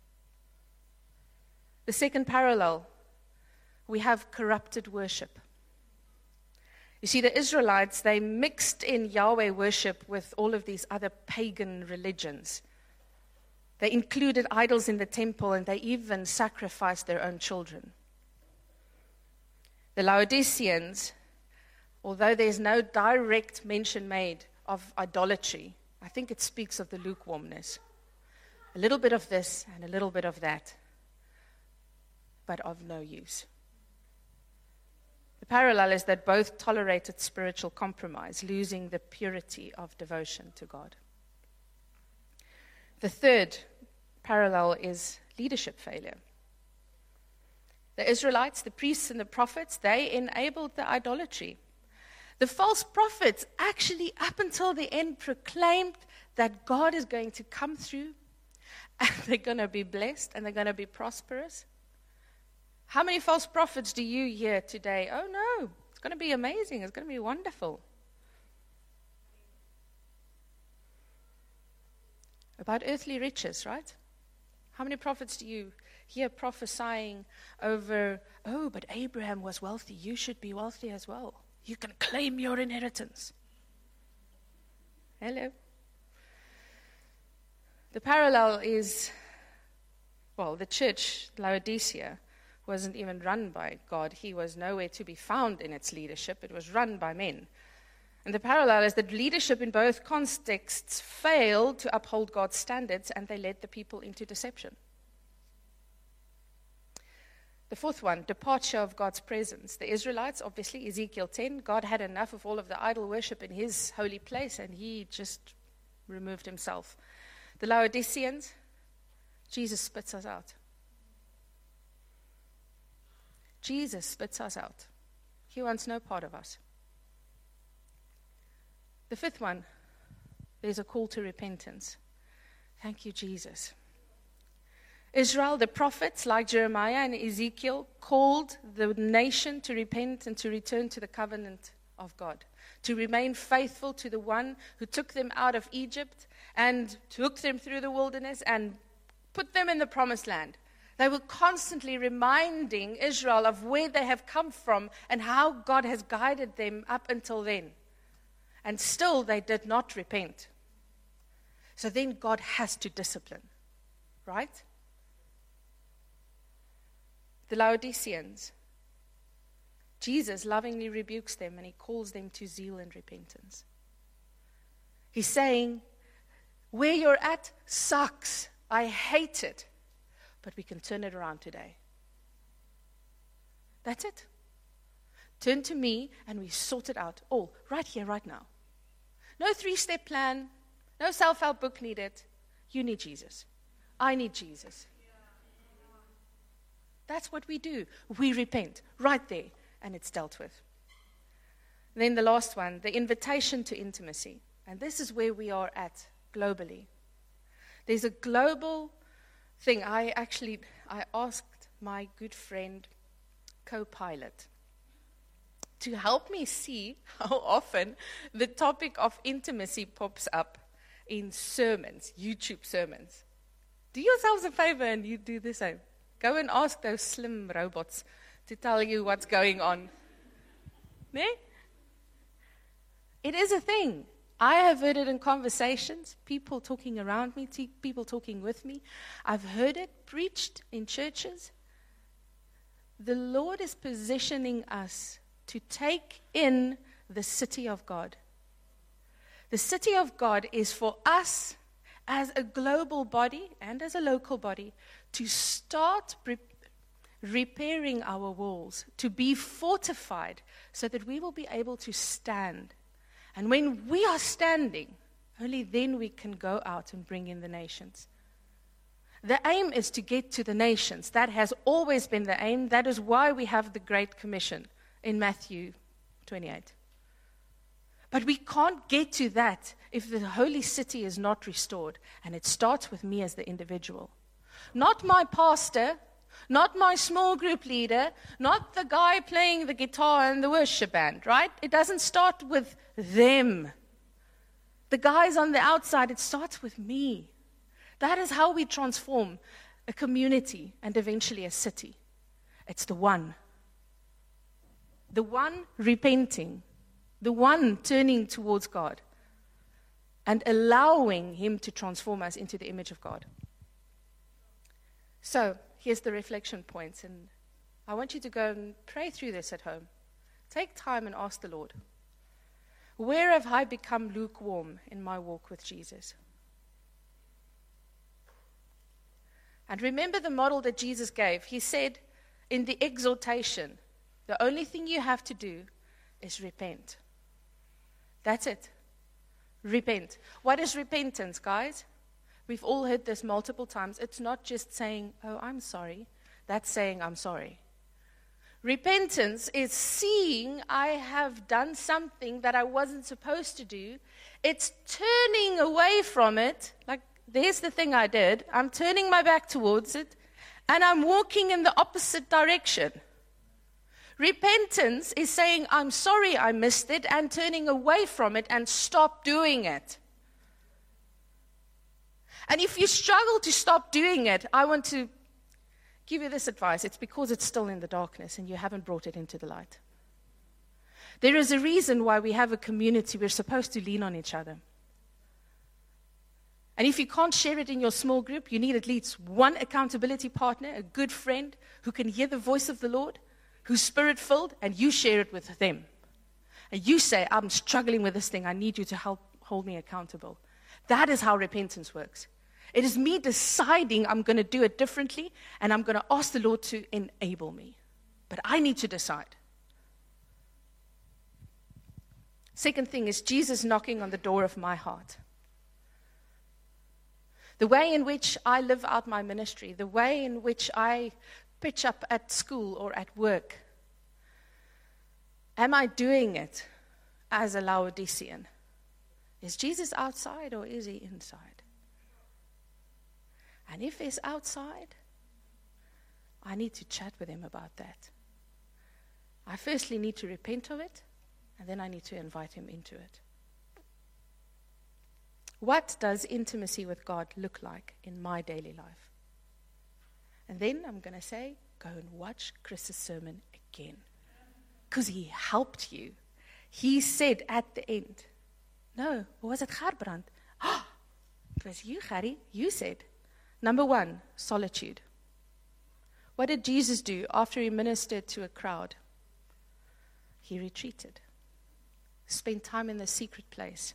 The second parallel, we have corrupted worship. You see, the Israelites, they mixed in Yahweh worship with all of these other pagan religions. They included idols in the temple, and they even sacrificed their own children. The Laodiceans, although there's no direct mention made of idolatry, I think it speaks of the lukewarmness. A little bit of this and a little bit of that, but of no use. The parallel is that both tolerated spiritual compromise, losing the purity of devotion to God. The third parallel is leadership failure. The Israelites, the priests and the prophets, they enabled the idolatry. The false prophets actually, up until the end, proclaimed that God is going to come through and they're going to be blessed and they're going to be prosperous. How many false prophets do you hear today? Oh no, it's going to be amazing. It's going to be wonderful. About earthly riches, right? How many prophets do you hear prophesying over, oh, but Abraham was wealthy. You should be wealthy as well. You can claim your inheritance. Hello. The parallel is, the church, Laodicea, wasn't even run by God. He was nowhere to be found in its leadership. It was run by men. And the parallel is that leadership in both contexts failed to uphold God's standards, and they led the people into deception. The fourth one, departure of God's presence. The Israelites, obviously, Ezekiel 10, God had enough of all of the idol worship in his holy place, and he just removed himself. The Laodiceans, Jesus spits us out. Jesus spits us out. He wants no part of us. The fifth one, there's a call to repentance. Thank you, Jesus. Israel, the prophets like Jeremiah and Ezekiel, called the nation to repent and to return to the covenant of God, to remain faithful to the one who took them out of Egypt and took them through the wilderness and put them in the promised land. They were constantly reminding Israel of where they have come from and how God has guided them up until then. And still they did not repent. So then God has to discipline, right? The Laodiceans, Jesus lovingly rebukes them and he calls them to zeal and repentance. He's saying, where you're at sucks. I hate it. But we can turn it around today. That's it. Turn to me and we sort it out all right here, right now. No 3-step plan, no self-help book needed. You need Jesus. I need Jesus. That's what we do. We repent right there and it's dealt with. And then the last one, the invitation to intimacy. And this is where we are at globally. There's a global thing. I asked my good friend, co-pilot, to help me see how often the topic of intimacy pops up in sermons, YouTube sermons. Do yourselves a favor and you do the same. Go and ask those slim robots to tell you what's going on. Ne? It is a thing. I have heard it in conversations, people talking around me, people talking with me. I've heard it preached in churches. The Lord is positioning us to take in the city of God. The city of God is for us as a global body and as a local body to start repairing our walls, to be fortified so that we will be able to stand. And when we are standing, only then we can go out and bring in the nations. The aim is to get to the nations. That has always been the aim. That is why we have the Great Commission in Matthew 28. But we can't get to that if the holy city is not restored. And it starts with me as the individual. Not my pastor, not my small group leader, not the guy playing the guitar and the worship band, right? It doesn't start with them. The guys on the outside, it starts with me. That is how we transform a community and eventually a city. It's the one repenting, the one turning towards God and allowing Him to transform us into the image of God. So, here's the reflection points, and I want you to go and pray through this at home. Take time and ask the Lord, where have I become lukewarm in my walk with Jesus? And remember the model that Jesus gave. He said in the exhortation, the only thing you have to do is repent. That's it. Repent. What is repentance, guys? We've all heard this multiple times. It's not just saying, oh, I'm sorry. That's saying, I'm sorry. Repentance is seeing I have done something that I wasn't supposed to do. It's turning away from it. Like, there's the thing I did. I'm turning my back towards it, and I'm walking in the opposite direction. Repentance is saying, I'm sorry I missed it, and turning away from it and stop doing it. And if you struggle to stop doing it, I want to give you this advice. It's because it's still in the darkness and you haven't brought it into the light. There is a reason why we have a community. We're supposed to lean on each other. And if you can't share it in your small group, you need at least one accountability partner, a good friend who can hear the voice of the Lord, who's spirit-filled, and you share it with them. And you say, I'm struggling with this thing. I need you to help hold me accountable. That is how repentance works. It is me deciding I'm going to do it differently, and I'm going to ask the Lord to enable me. But I need to decide. Second thing is Jesus knocking on the door of my heart. The way in which I live out my ministry, the way in which I pitch up at school or at work, am I doing it as a Laodicean? Is Jesus outside or is He inside? And if He's outside, I need to chat with Him about that. I firstly need to repent of it, and then I need to invite Him into it. What does intimacy with God look like in my daily life? And then I'm going to say, go and watch Chris's sermon again. Because he helped you. He said at the end, no, or was it Gerbrand? Oh, it was you, Gary. You said, number 1, solitude. What did Jesus do after He ministered to a crowd? He retreated. Spent time in the secret place.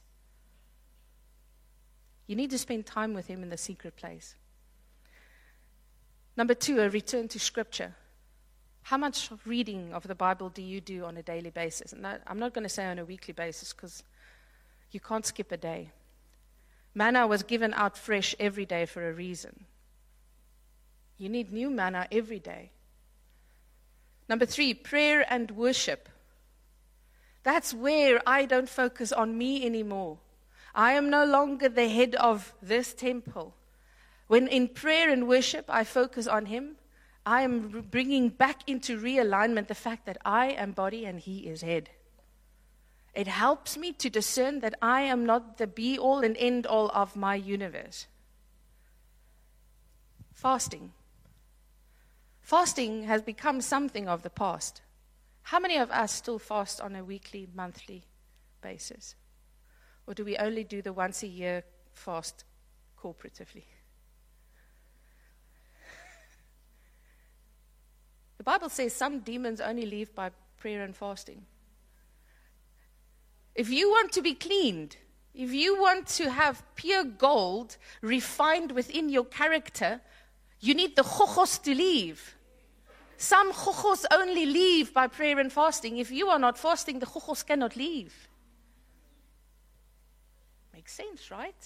You need to spend time with Him in the secret place. Number 2, a return to Scripture. How much reading of the Bible do you do on a daily basis? And I'm not going to say on a weekly basis because you can't skip a day. Manna was given out fresh every day for a reason. You need new manna every day. Number 3, prayer and worship. That's where I don't focus on me anymore. I am no longer the head of this temple. When in prayer and worship I focus on Him, I am bringing back into realignment the fact that I am body and He is head. It helps me to discern that I am not the be-all and end-all of my universe. Fasting. Fasting has become something of the past. How many of us still fast on a weekly, monthly basis? Or do we only do the once a year fast corporatively? The Bible says some demons only leave by prayer and fasting. If you want to be cleaned, If you want to have pure gold refined within your character, you need the chochos to leave. Some chochos only leave by prayer and fasting. If you are not fasting, the chochos cannot leave. Makes sense, right?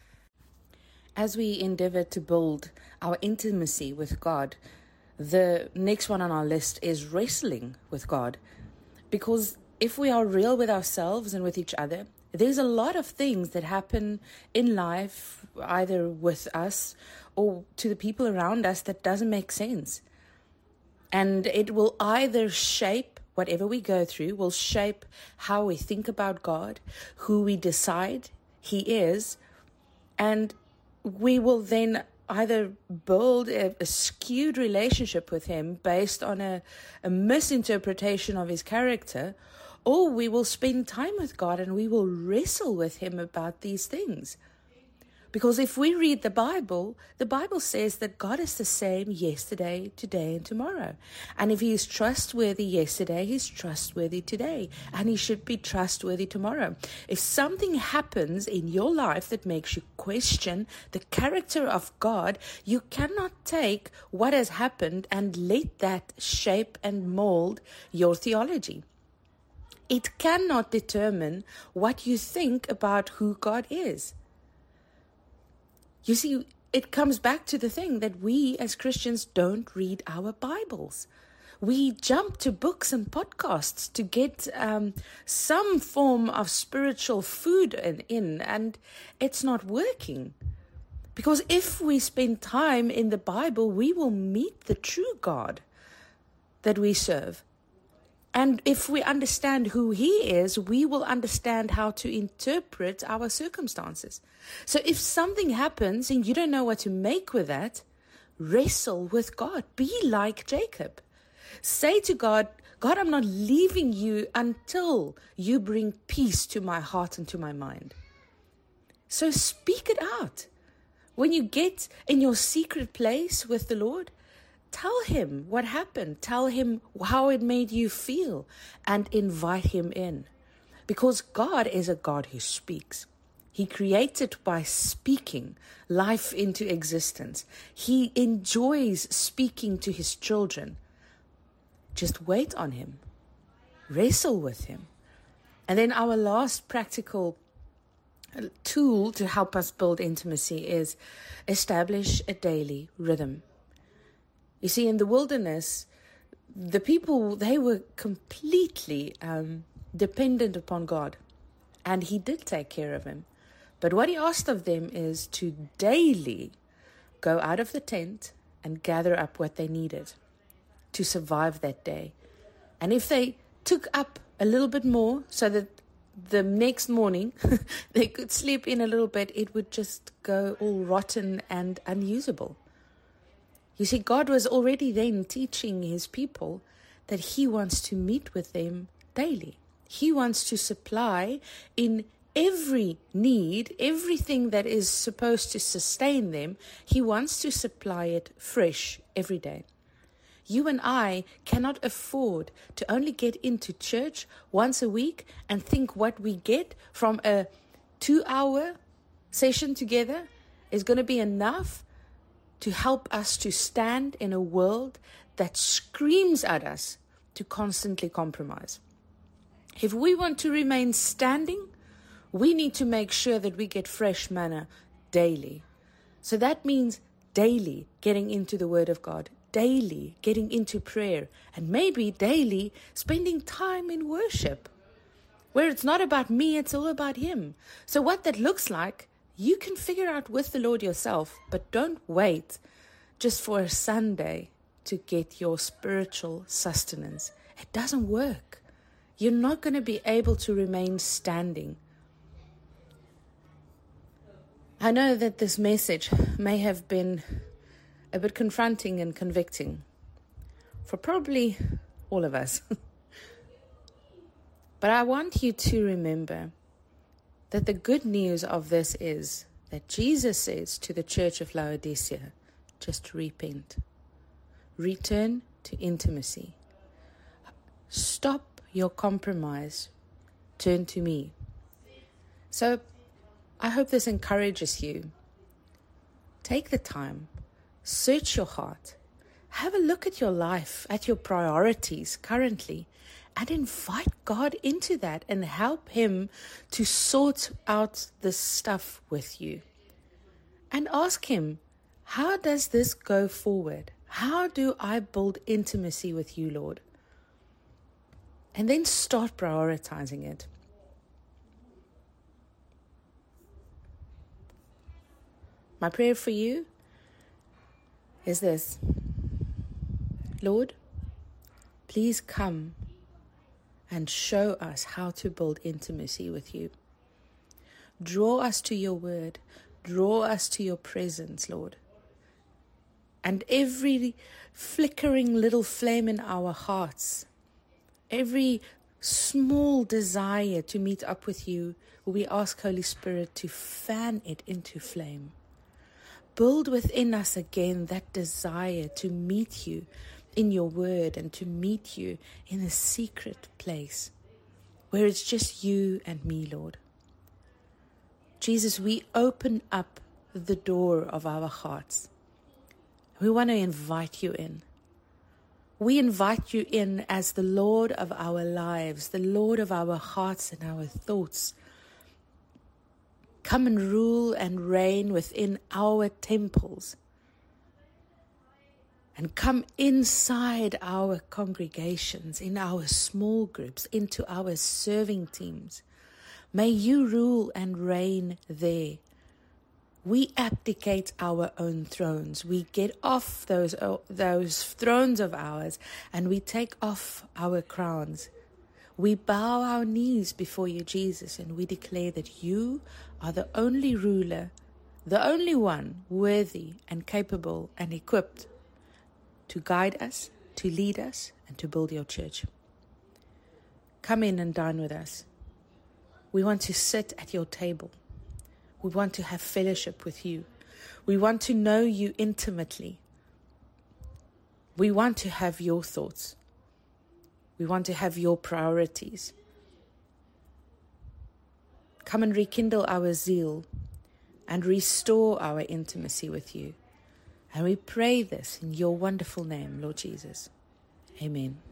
As we endeavor to build our intimacy with God, the next one on our list is wrestling with God. Because if we are real with ourselves and with each other, there's a lot of things that happen in life, either with us or to the people around us, that doesn't make sense. And it will either shape whatever we go through, will shape how we think about God, who we decide He is, and we will then either build a skewed relationship with Him based on a misinterpretation of His character, or we will spend time with God and we will wrestle with Him about these things. Because if we read the Bible says that God is the same yesterday, today, and tomorrow. And if He is trustworthy yesterday, He's trustworthy today. And He should be trustworthy tomorrow. If something happens in your life that makes you question the character of God, you cannot take what has happened and let that shape and mold your theology. It cannot determine what you think about who God is. You see, it comes back to the thing that we as Christians don't read our Bibles. We jump to books and podcasts to get some form of spiritual food in, and it's not working. Because if we spend time in the Bible, we will meet the true God that we serve. And if we understand who He is, we will understand how to interpret our circumstances. So if something happens and you don't know what to make with that, wrestle with God. Be like Jacob. Say to God, God, I'm not leaving you until you bring peace to my heart and to my mind. So speak it out. When you get in your secret place with the Lord, tell Him what happened. Tell Him how it made you feel and invite Him in. Because God is a God who speaks. He created by speaking life into existence. He enjoys speaking to His children. Just wait on Him. Wrestle with Him. And then our last practical tool to help us build intimacy is establish a daily rhythm. You see, in the wilderness, the people, they were completely dependent upon God. And He did take care of them. But what He asked of them is to daily go out of the tent and gather up what they needed to survive that day. And if they took up a little bit more so that the next morning they could sleep in a little bit, it would just go all rotten and unusable. You see, God was already then teaching His people that He wants to meet with them daily. He wants to supply in every need, everything that is supposed to sustain them. He wants to supply it fresh every day. You and I cannot afford to only get into church once a week and think what we get from a 2-hour session together is going to be enough to help us to stand in a world that screams at us to constantly compromise. If we want to remain standing, we need to make sure that we get fresh manna daily. So that means daily getting into the Word of God, daily getting into prayer, and maybe daily spending time in worship, where it's not about me, it's all about Him. So what that looks like, you can figure out with the Lord yourself, but don't wait just for a Sunday to get your spiritual sustenance. It doesn't work. You're not going to be able to remain standing. I know that this message may have been a bit confronting and convicting for probably all of us. But I want you to remember that the good news of this is that Jesus says to the church of Laodicea, just repent. Return to intimacy. Stop your compromise. Turn to me. So I hope this encourages you. Take the time, search your heart, have a look at your life, at your priorities currently, and invite God into that and help Him to sort out this stuff with you. And ask Him, how does this go forward? How do I build intimacy with you, Lord? And then start prioritizing it. My prayer for you is this. Lord, please come and show us how to build intimacy with you. Draw us to your word. Draw us to your presence, Lord. And every flickering little flame in our hearts, every small desire to meet up with you, we ask Holy Spirit to fan it into flame. Build within us again that desire to meet you in your word and to meet you in a secret place where it's just you and me, Lord. Jesus, we open up the door of our hearts. We want to invite you in. We invite you in as the Lord of our lives, the Lord of our hearts and our thoughts. Come and rule and reign within our temples. And come inside our congregations, in our small groups, into our serving teams. May you rule and reign there. We abdicate our own thrones. We get off those thrones of ours and we take off our crowns. We bow our knees before you, Jesus, and we declare that you are the only ruler, the only one worthy and capable and equipped to guide us, to lead us, and to build your church. Come in and dine with us. We want to sit at your table. We want to have fellowship with you. We want to know you intimately. We want to have your thoughts. We want to have your priorities. Come and rekindle our zeal and restore our intimacy with you. And we pray this in your wonderful name, Lord Jesus. Amen.